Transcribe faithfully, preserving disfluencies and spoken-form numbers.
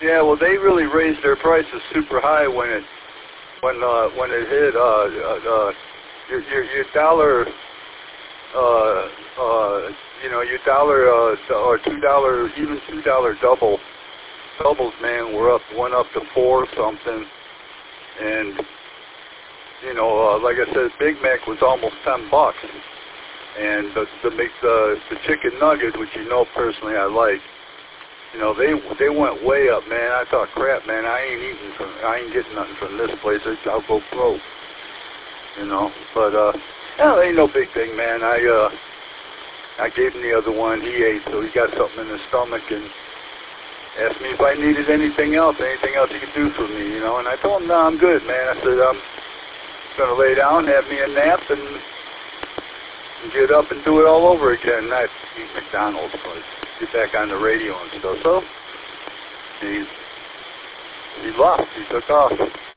Yeah, well, they really raised their prices super high when it when uh, when it hit uh, uh, uh, your, your your dollar. Uh, uh, you know, your dollar uh, or two dollar, even two dollar double doubles, man, were up, went up to four something, and you know, uh, like I said, Big Mac was almost ten bucks, and the the the, the chicken nugget, which you know personally I like, you know, they they went way up, man. I thought, crap, man, I ain't eating from, I ain't getting nothing from this place. I'll go broke, you know. But uh, yeah, it ain't no big thing, man. I uh, I gave him the other one. He ate, so he got something in his stomach, and asked me if I needed anything else, anything else he could do for me, you know. And I told him, no, I'm good, man. I said, I'm gonna lay down, have me a nap, and, and get up and do it all over again. Not eat McDonald's, but get back on the radio and stuff. So he he left. He took off.